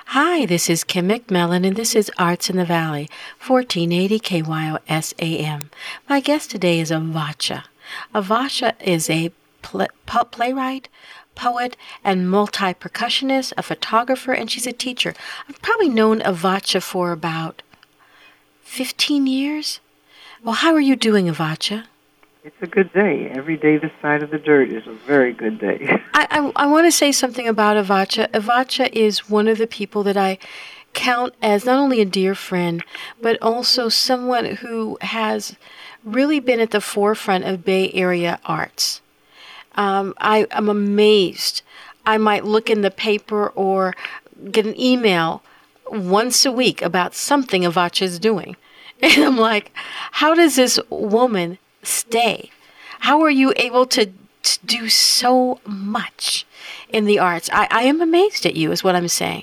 Hi, this is Kim McMillan, and this is Arts in the Valley, 1480 KYOS AM. My guest today is Avacha. Avacha is a playwright, poet, and multi-percussionist, a photographer, and she's a teacher. I've probably known Avacha for about 15 years. Well, how are you doing, Avacha? It's a good day. Every day this side of the dirt is a very good day. I want to say something about Avacha. Avacha is one of the people that I count as not only a dear friend, but also someone who has really been at the forefront of Bay Area arts. I'm amazed. I might look in the paper or get an email once a week about something Avacha is doing. And I'm like, how does this woman stay? How are you able to do so much in the arts? I am amazed at you, is what I'm saying.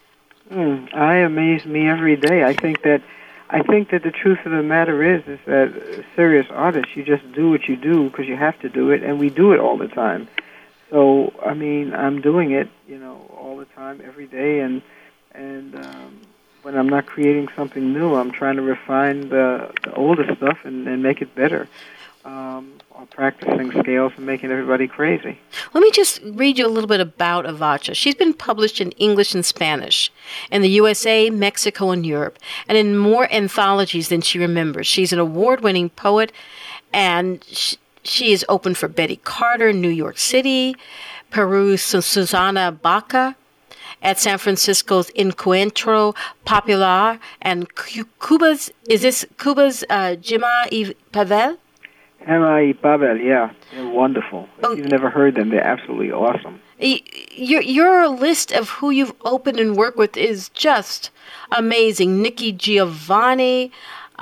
I amaze me every day. I think that the truth of the matter is that serious artists, you just do what you do because you have to do it, and we do it all the time. So, I mean, I'm doing it, all the time, every day, and when I'm not creating something new, I'm trying to refine the older stuff and make it better. Or practicing scales and making everybody crazy. Let me just read you a little bit about Avacha. She's been published in English and Spanish in the USA, Mexico, and Europe, and in more anthologies than she remembers. She's an award-winning poet, and she is open for Betty Carter in New York City, Peru's Susana Baca, at San Francisco's Encuentro Popular, and Cuba's Gemma y Pavel? Gemma y Pavel, yeah. They're wonderful. If you've never heard them, they're absolutely awesome. Your list of who you've opened and worked with is just amazing. Nikki Giovanni,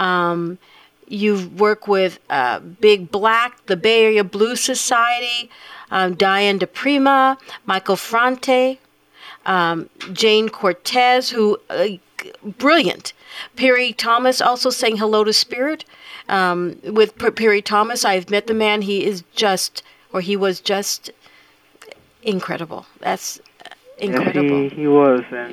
you've worked with Big Black, the Bay Area Blues Society, Diane DePrima, Michael Franti, Jane Cortez, who brilliant. Perry Thomas also sang Hello to Spirit. With Perry Thomas, I've met the man. He was just incredible. That's incredible. Yes, he was, and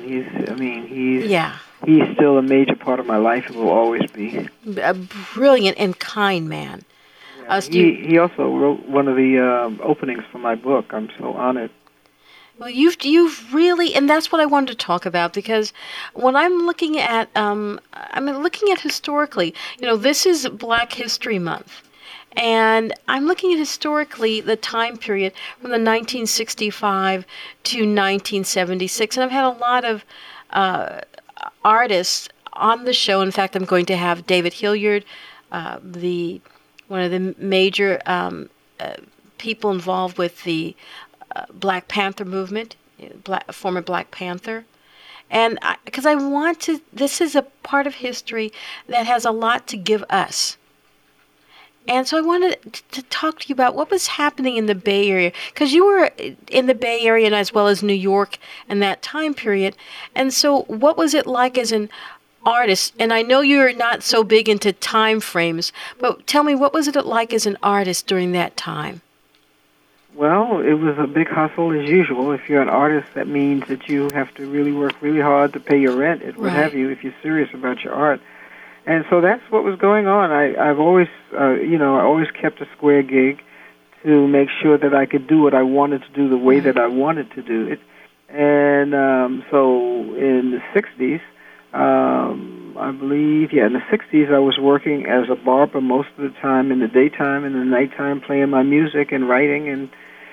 he's still a major part of my life and will always be. A brilliant and kind man. Yeah, he also wrote one of the openings for my book. I'm so honored. Well, you've really, and that's what I wanted to talk about, because when I'm looking at, historically, this is Black History Month, and I'm looking at historically the time period from the 1965 to 1976, and I've had a lot of artists on the show. In fact, I'm going to have David Hilliard, one of the major people involved with the Black Panther movement, former Black Panther. And because I want to, this is a part of history that has a lot to give us. And so I wanted to talk to you about what was happening in the Bay Area, because you were in the Bay Area and as well as New York in that time period. And so what was it like as an artist? And I know you're not so big into time frames, but tell me, what was it like as an artist during that time? Well, it was a big hustle as usual. If you're an artist, that means that you have to really work really hard to pay your rent, what have you, if you're serious about your art. And so that's what was going on. I've always, I always kept a square gig to make sure that I could do what I wanted to do the way that I wanted to do it. And so in the 60s, I believe, in the 60s, I was working as a barber most of the time in the daytime, and the nighttime playing my music and writing, and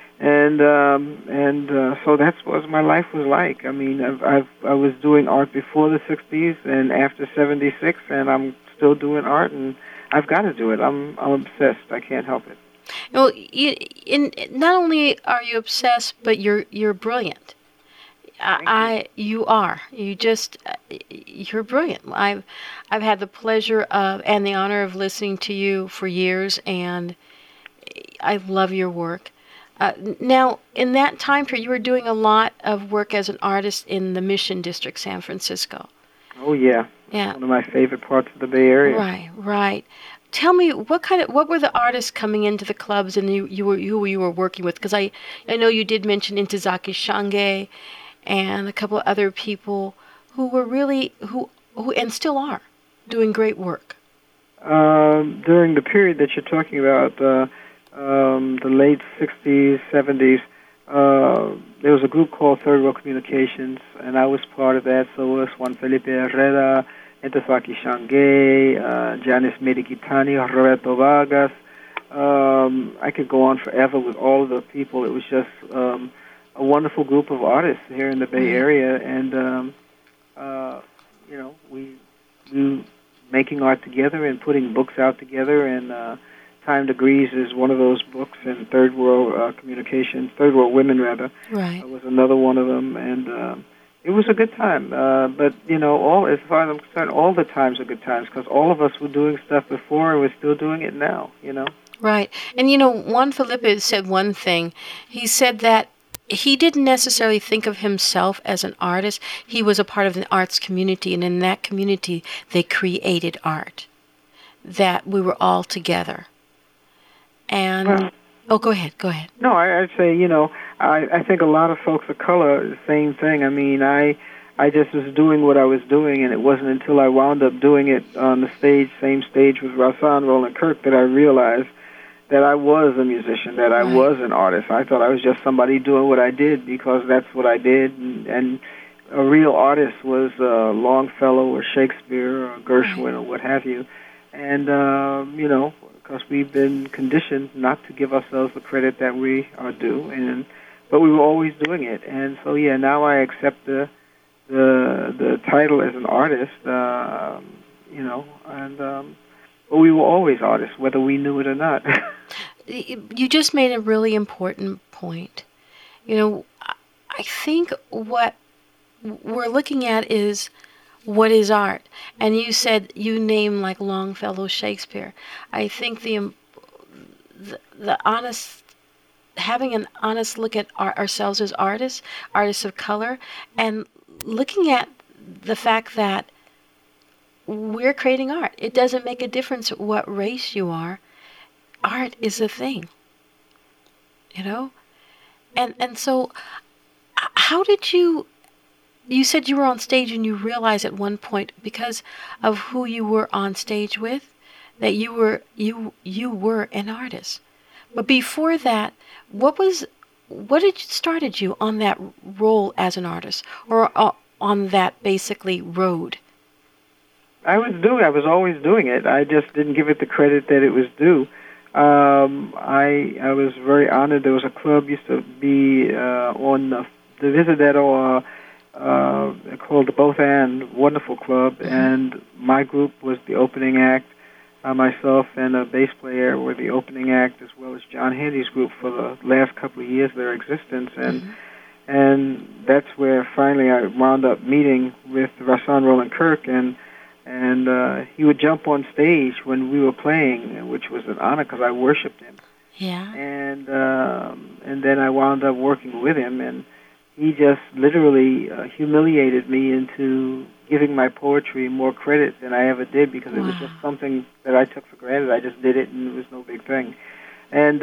so that's what my life was like. I mean, I was doing art before the 60s and after 76, and I'm still doing art, and I've got to do it. I'm obsessed. I can't help it. Well, not only are you obsessed, but you're brilliant. You're brilliant. I've had the pleasure of and the honor of listening to you for years, and I love your work. Now, in that time period, you were doing a lot of work as an artist in the Mission District, San Francisco. Oh yeah, one of my favorite parts of the Bay Area. Right. Tell me, what were the artists coming into the clubs, and who you were working with? Because I know you did mention Ntozake Shange and a couple of other people. who were really who and still are doing great work? During the period that you're talking about, the late 60s, 70s, there was a group called Third World Communications, and I was part of that. So was Juan Felipe Herrera, Entefaki Shanghai, Janice Medikitani, Roberto Vargas. I could go on forever with all of the people. It was just a wonderful group of artists here in the Bay Area, and we making art together and putting books out together, and Time Degrees is one of those books, and Third World Communications, Third World Women rather, was another one of them, and it was a good time. But all as far as I'm concerned, all the times are good times because all of us were doing stuff before and we're still doing it now. Right, and Juan Felipe said one thing. He said that he didn't necessarily think of himself as an artist. He was a part of the arts community, and in that community, they created art. That we were all together. And go ahead. No, I'd say I think a lot of folks of color the same thing. I mean, I just was doing what I was doing, and it wasn't until I wound up doing it on the same stage with Rahsaan Roland Kirk that I realized that I was a musician, that I was an artist. I thought I was just somebody doing what I did because that's what I did, and a real artist was Longfellow or Shakespeare or Gershwin or what have you. And, because we've been conditioned not to give ourselves the credit that we are due, but we were always doing it. And so, now I accept the title as an artist, but we were always artists, whether we knew it or not. You just made a really important point. I think what we're looking at is what is art. And you said you name like Longfellow, Shakespeare. I think the honest, having an honest look at ourselves as artists of color, and looking at the fact that we're creating art. It doesn't make a difference what race you are. Art is a thing, And so, how did you said you were on stage and you realized at one point, because of who you were on stage with, that you were an artist. But before that, what started you on that role as an artist, or on that basically road? I was always doing it. I just didn't give it the credit that it was due. I was very honored. There was a club used to be on the Visadetto called the Both And Wonderful Club, and my group was the opening act. Myself and a bass player were the opening act, as well as John Handy's group for the last couple of years of their existence, and that's where finally I wound up meeting with Rahsaan Roland Kirk, and he would jump on stage when we were playing, which was an honor because I worshipped him. Yeah. And then I wound up working with him, and he just literally humiliated me into giving my poetry more credit than I ever did, because it was just something that I took for granted. I just did it, and it was no big thing. And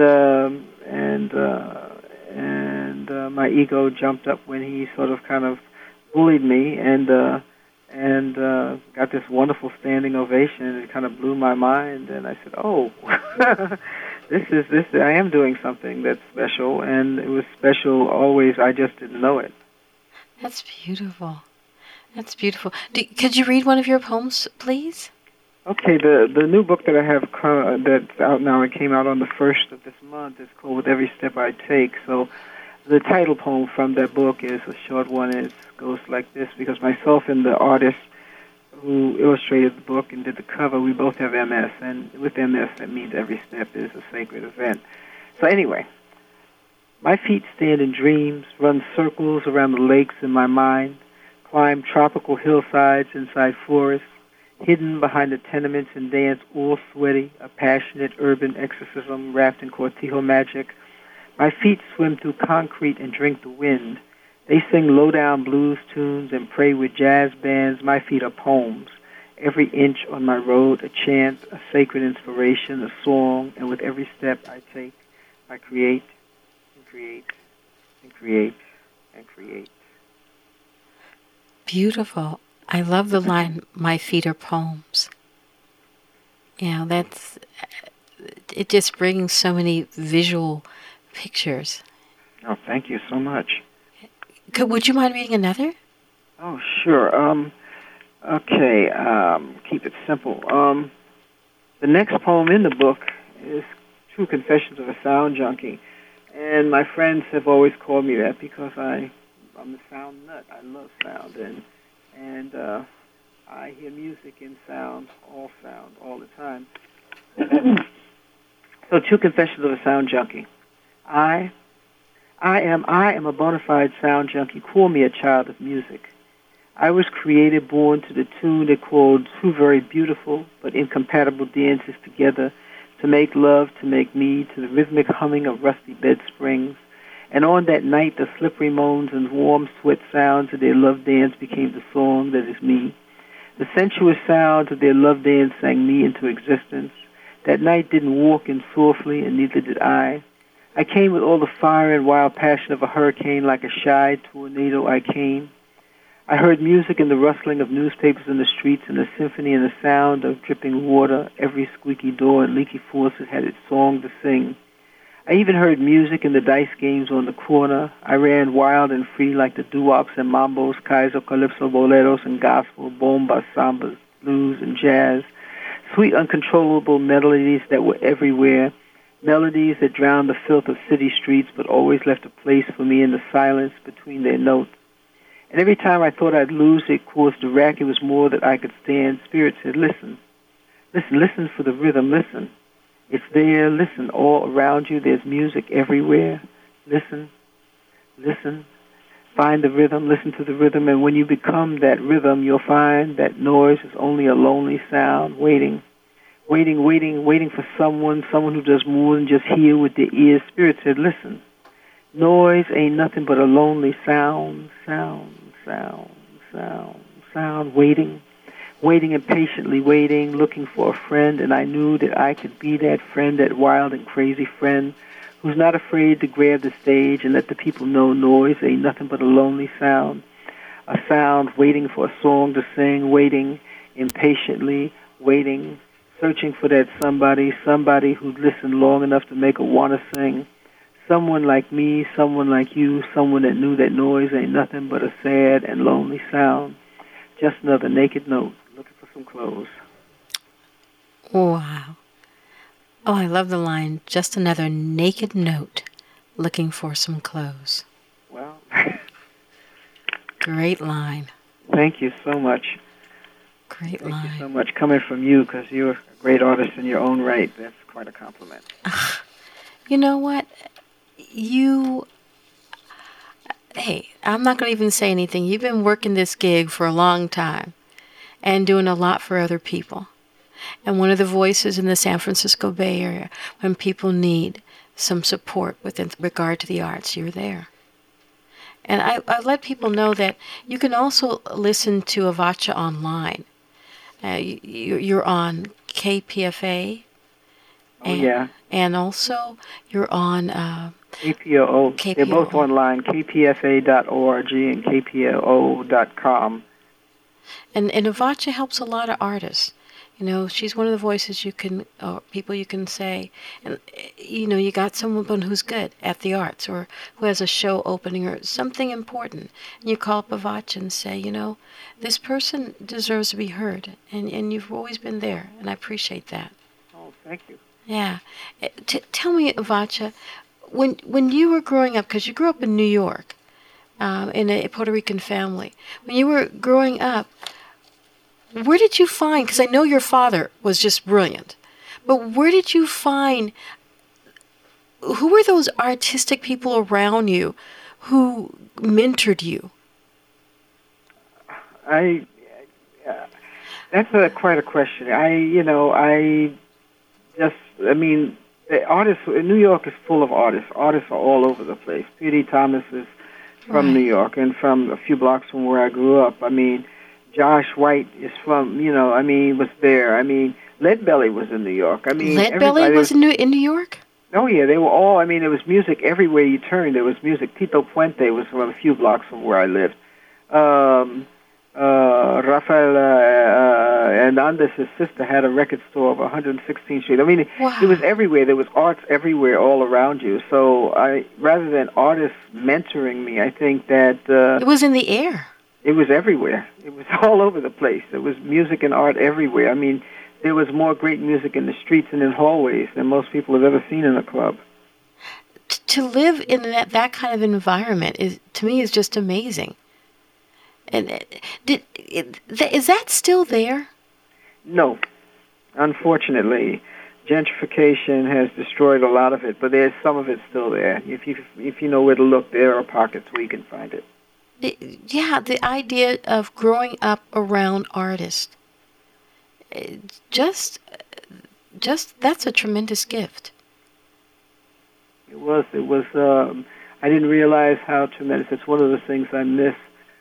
my ego jumped up when he sort of kind of bullied me, and got this wonderful standing ovation, and it kind of blew my mind. And I said, "Oh, this. I am doing something that's special," and it was special always. I just didn't know it. That's beautiful. That's beautiful. Could you read one of your poems, please? Okay. The new book that I have that's out now, it came out on the 1st of this month. It's called With Every Step I Take. So the title poem from that book is a short one. It goes like this, because myself and the artist who illustrated the book and did the cover, we both have MS, and with MS, that means every step is a sacred event. So anyway, my feet stand in dreams, run circles around the lakes in my mind, climb tropical hillsides inside forests, hidden behind the tenements, and dance all sweaty, a passionate urban exorcism wrapped in Cortijo magic. My feet swim through concrete and drink the wind. They sing low-down blues tunes and pray with jazz bands. My feet are poems. Every inch on my road, a chant, a sacred inspiration, a song, and with every step I take, I create and create and create and create. Beautiful. I love the line, "My feet are poems." It just brings so many visual pictures. Oh, thank you so much. Would you mind reading another? Oh, sure. Okay, keep it simple. The next poem in the book is True Confessions of a Sound Junkie. And my friends have always called me that because I'm a sound nut. I love sound. And I hear music in sound all the time. So, True Confessions of a Sound Junkie. I am a bona fide sound junkie. Call me a child of music. I was created, born to the tune that called two very beautiful but incompatible dances together to make love, to make me, to the rhythmic humming of rusty bed springs. And on that night, the slippery moans and warm sweat sounds of their love dance became the song that is me. The sensuous sounds of their love dance sang me into existence. That night didn't walk in softly, and neither did I. I came with all the fire and wild passion of a hurricane. Like a shy tornado I came. I heard music and the rustling of newspapers in the streets and the symphony and the sound of dripping water. Every squeaky door and leaky faucet had its song to sing. I even heard music in the dice games on the corner. I ran wild and free like the doo-wops and mambos, kaiser, calypso, boleros, and gospel, bomba, sambas, blues, and jazz. Sweet, uncontrollable melodies that were everywhere. Melodies that drowned the filth of city streets but always left a place for me in the silence between their notes. And every time I thought I'd lose it, caused a rack, it was more that I could stand. Spirit said, listen. Listen, listen for the rhythm, listen. It's there, listen, all around you, there's music everywhere. Listen, listen. Find the rhythm, listen to the rhythm, and when you become that rhythm, you'll find that noise is only a lonely sound, waiting for someone who does more than just hear with their ears. Spirit said, listen. Noise ain't nothing but a lonely sound, waiting impatiently, looking for a friend, and I knew that I could be that friend, that wild and crazy friend who's not afraid to grab the stage and let the people know noise ain't nothing but a lonely sound, a sound waiting for a song to sing, waiting impatiently, searching for that somebody who'd listen long enough to make her want to sing. Someone like me, someone like you, someone that knew that noise ain't nothing but a sad and lonely sound. Just another naked note, looking for some clothes. Wow. Oh, I love the line, just another naked note, looking for some clothes. Well. Great line. Thank you so much. Great line. Thank you so much. Coming from you, because you're a great artist in your own right. That's quite a compliment. You know what? Hey, I'm not going to even say anything. You've been working this gig for a long time and doing a lot for other people. And one of the voices in the San Francisco Bay Area when people need some support with regard to the arts, you're there. And I let people know that you can also listen to Avacha online. You're on KPFA. And also you're on KPOO. They're both online, kpfa.org and kpoo.com. And Avacha helps a lot of artists. You know, she's one of the voices people you can say, and you got someone who's good at the arts or who has a show opening or something important. And you call up Avacha and say, this person deserves to be heard. And you've always been there, and I appreciate that. Oh, thank you. Yeah. Tell me, Avacha, when you were growing up, because you grew up in New York, in a Puerto Rican family, when you were growing up, where did you find, because I know your father was just brilliant, but where did you find, who were those artistic people around you who mentored you? That's quite a question. The artists, New York is full of artists. Artists are all over the place. P.D. Thomas is from New York and from a few blocks from where I grew up. Josh White is from, was there. Leadbelly was in New York. Leadbelly was in New York? Oh, yeah, they were all, there was music everywhere you turned. There was music. Tito Puente was from a few blocks from where I lived. Rafael Hernandez, his sister, had a record store of 116th Street. I mean, Wow. it was everywhere. There was arts everywhere, all around you. So rather than artists mentoring me, I think that It was in the air. it was everywhere. It was all over the place. There was music and art everywhere. I mean, there was more great music in the streets and in hallways than most people have ever seen in a club. To live in that kind of environment is, to me, is just amazing. And is that still there? No, unfortunately, gentrification has destroyed a lot of it, but there's some of it still there. If you know where to look, there are pockets where you can find it. Yeah, the idea of growing up around artists, just that's a tremendous gift. It was. I didn't realize how tremendous. It's one of the things I miss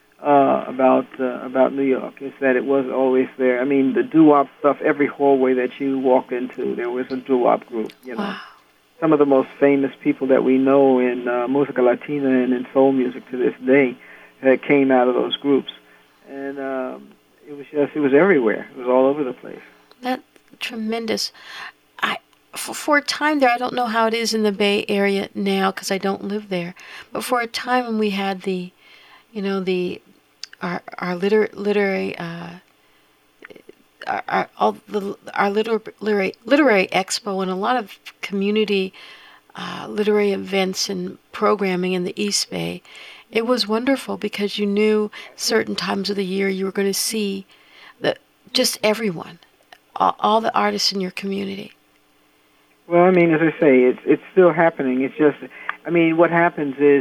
about New York, is that it was always there. I mean, the doo-wop stuff. Every hallway that you walked into, there was a doo-wop group. You know, Wow. some of the most famous people that we know in música latina and in soul music to this day came out of those groups, and it was everywhere. It was all over the place. That's tremendous. For a time there, I don't know how it is in the Bay Area now because I don't live there, but for a time when we had our literary expo and a lot of community literary events and programming in the East Bay, it was wonderful because you knew certain times of the year you were going to see just everyone, all the artists in your community. Well, I mean, as I say, it's still happening. It's just, I mean, what happens is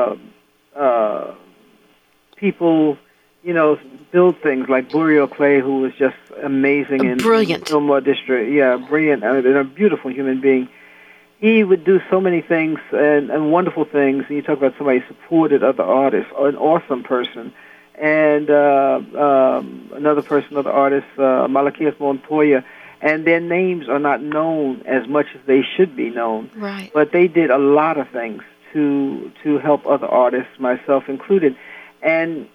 people, build things like Burial Clay, who was just amazing in Brilliant. Fillmore District. Yeah, brilliant, and a beautiful human being. He would do so many things and wonderful things. And you talk about somebody who supported other artists, or an awesome person. And another artist, Malachias Montoya, and their names are not known as much as they should be known. Right. But they did a lot of things to help other artists, myself included. And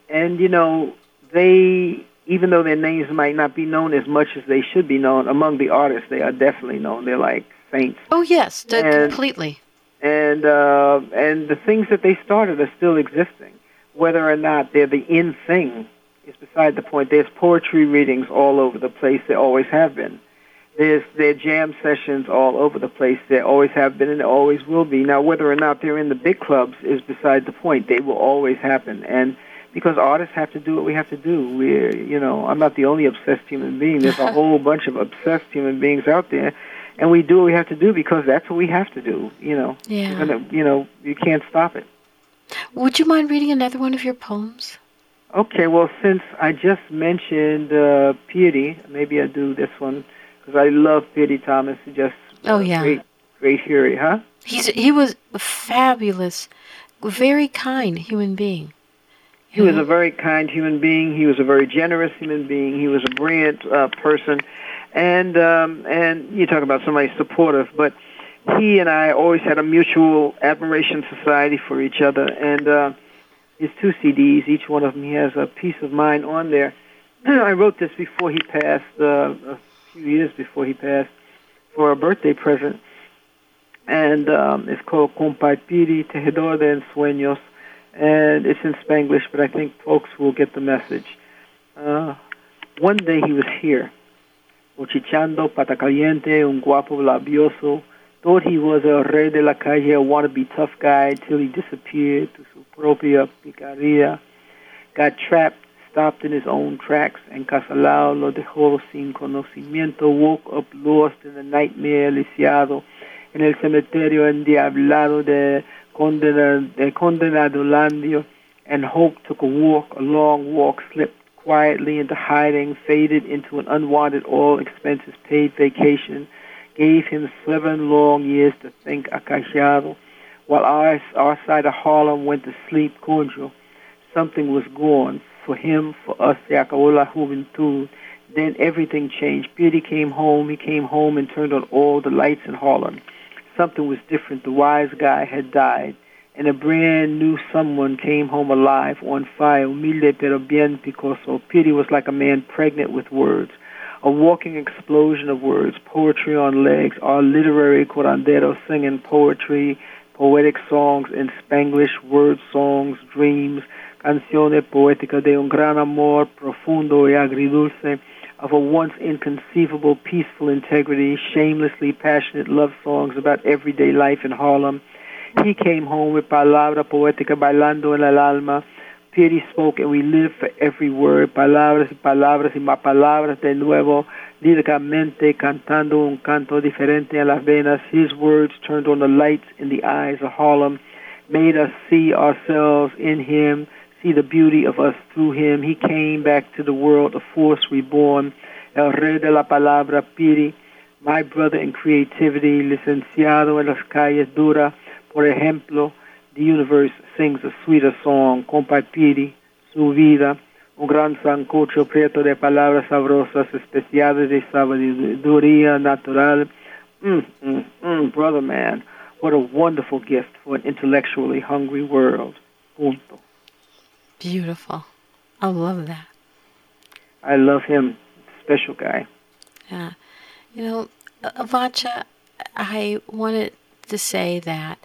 they, even though their names might not be known as much as they should be known, among the artists, they are definitely known. They're like saints. Oh yes, completely. And the things that they started are still existing. Whether or not they're the in thing is beside the point. There's poetry readings all over the place. There always have been. There are jam sessions all over the place. There always have been and there always will be. Now, whether or not they're in the big clubs is beside the point. They will always happen. And because artists have to do what we have to do. I'm not the only obsessed human being. There's a whole bunch of obsessed human beings out there. And we do what we have to do because that's what we have to do, Yeah. And, you can't stop it. Would you mind reading another one of your poems? Okay, well, since I just mentioned Piety, maybe I'll do this one, because I love Piety Thomas. He's just great hearing, huh? He was a fabulous, very kind human being. He was a very kind human being. He was a very generous human being. He was a brilliant person. And you talk about somebody supportive, but he and I always had a mutual admiration society for each other. And his 2 CDs, each one of them, he has a piece of mine on there. I wrote this before he passed, a few years before he passed, for a birthday present. And it's called Compartir Tejedor de Ensueños. And it's in Spanglish, but I think folks will get the message. One day he was here, Ochichando, Patacaliente, un guapo labioso. Thought he was a rey de la calle, a wannabe tough guy, till he disappeared to su propia picaria. Got trapped, stopped in his own tracks, and Casalao lo dejó sin conocimiento. Woke up lost in a nightmare, lisiado, en el cementerio endiablado de Condenadolandio, and Hope took a long walk, slipped quietly into hiding, faded into an unwanted, all expenses paid vacation, gave him 7 long years to think acallado, while our side of Harlem went to sleep cordial. Something was gone. For him, for us, se acabó la juventud. Then everything changed. Piety came home. He came home and turned on all the lights in Harlem. Something was different. The wise guy had died. and a brand new someone came home alive, on fire, humilde pero bien picoso. Pity was like a man pregnant with words, a walking explosion of words, poetry on legs, our literary curanderos singing poetry, poetic songs in Spanglish, word songs, dreams, canciones poéticas de un gran amor profundo y agridulce, of a once inconceivable peaceful integrity, shamelessly passionate love songs about everyday life in Harlem. He came home with palabra poética bailando en el alma. Pity spoke and we lived for every word, palabras y palabras y más palabras de nuevo, líricamente cantando un canto diferente en las venas. His words turned on the lights in the eyes of Harlem, made us see ourselves in him, see the beauty of us through him. He came back to the world, a force reborn, el rey de la palabra, Pity, my brother in creativity, licenciado en las calles duras. Por ejemplo, the universe sings a sweeter song, compa Pity, su vida, un gran sancocho prieto de palabras sabrosas, especiales de sabiduría natural. Brother man, what a wonderful gift for an intellectually hungry world. Punto. Beautiful. I love that. I love him. Special guy. Yeah. You know, Avacha, I wanted to say that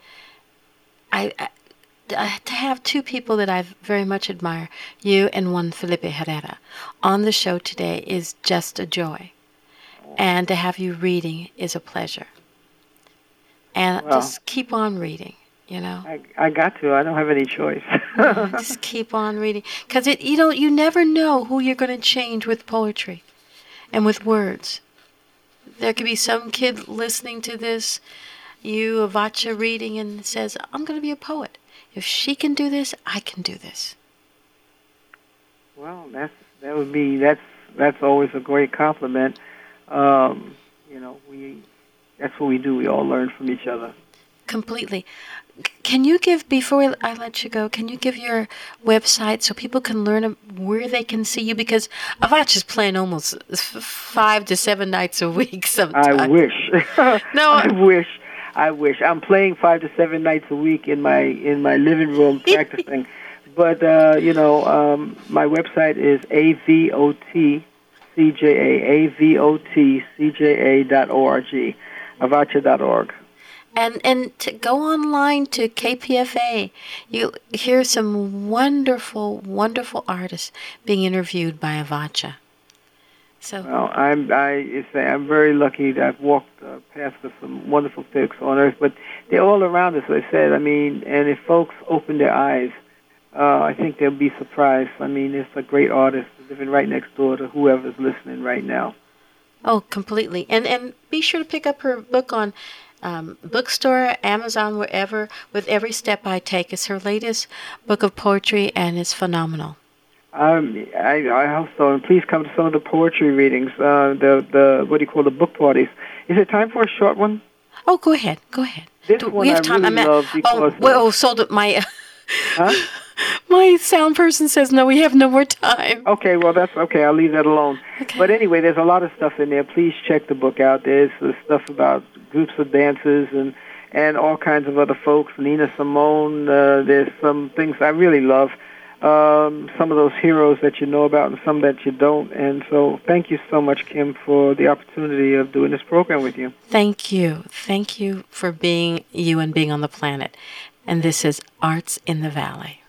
to have two people that I very much admire, you and Juan Felipe Herrera, on the show today is just a joy. And to have you reading is a pleasure. And just keep on reading. You know, I got to. I don't have any choice. Just keep on reading, because you never know who you're going to change with poetry, and with words. There could be some kid listening to this, you Avacha reading, and says, "I'm going to be a poet. If she can do this, I can do this." Well, that's always a great compliment. That's what we do. We all learn from each other. Completely. Can you give, before I let you go, can you give your website so people can learn where they can see you? Because Avacha's playing almost 5 to 7 nights a week sometimes. I wish. No, I wish. I'm playing 5 to 7 nights a week in my living room practicing. But, my website is avotcja.org, avacha.org. And to go online to KPFA, you hear some wonderful, wonderful artists being interviewed by Avacha. So, well, I'm very lucky that I've walked past with some wonderful folks on earth, but they're all around us, as I said. I mean, and if folks open their eyes, I think they'll be surprised. I mean, it's a great artist living right next door to whoever's listening right now. Oh, completely. And be sure to pick up her book on bookstore, Amazon, wherever, With Every Step I Take. It's her latest book of poetry, and it's phenomenal. I hope so. And please come to some of the poetry readings, the book parties. Is it time for a short one? Oh, go ahead. This one we have time. Really love because... my... Huh? My sound person says, no, we have no more time. Okay, well, that's okay. I'll leave that alone. Okay. But anyway, there's a lot of stuff in there. Please check the book out. There's stuff about groups of dancers and all kinds of other folks. Nina Simone, there's some things I really love. Some of those heroes that you know about and some that you don't. And so thank you so much, Kim, for the opportunity of doing this program with you. Thank you. Thank you for being you and being on the planet. And this is Arts in the Valley.